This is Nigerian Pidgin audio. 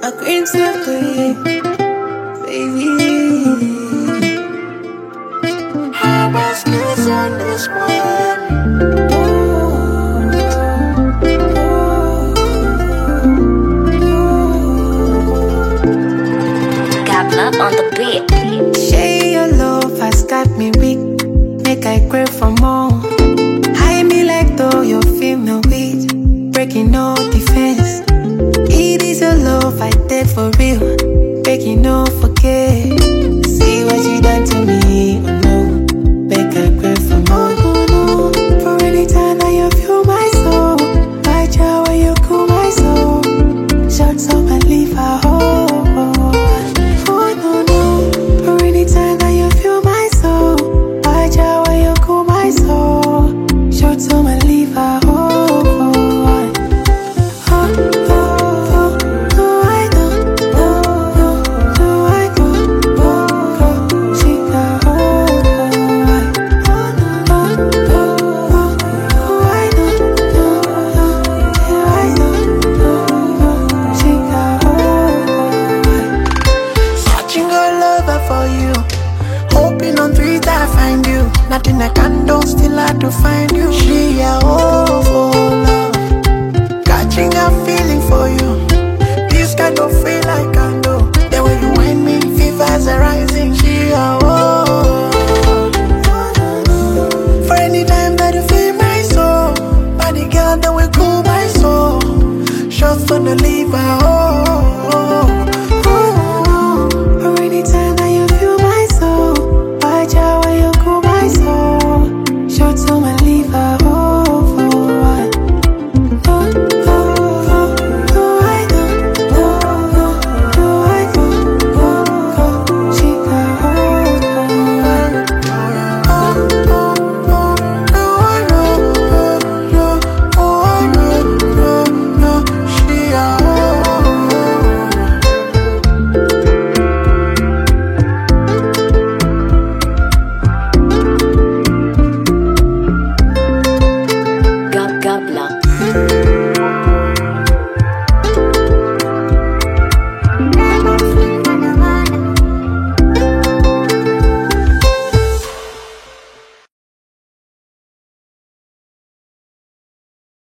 A green circle, baby. How much is on this one? Gabla on the beat. Share your love has got me weak. Make I crave for more. Hide me like though you feel me weak. Breaking no defense. It is your love I take for real. Breaking no forget. See what you done to me. Oh no. Make I crave for more. Oh no. For any time that you feel my soul. My child when you cool my soul. Shots up and leave a hole. Oh no no. For any time that you feel my soul. My child when you cool my soul. Shots up and leave a hole. For you, hoping on Twitter I find you. Nothing I can do, still had to find you. She a for love, catching a feeling for you. This kind of feel I can do. The way you wind me, fevers are rising. She a for any time that you feel my soul. Body girl that will cool my soul. Shots on the liver.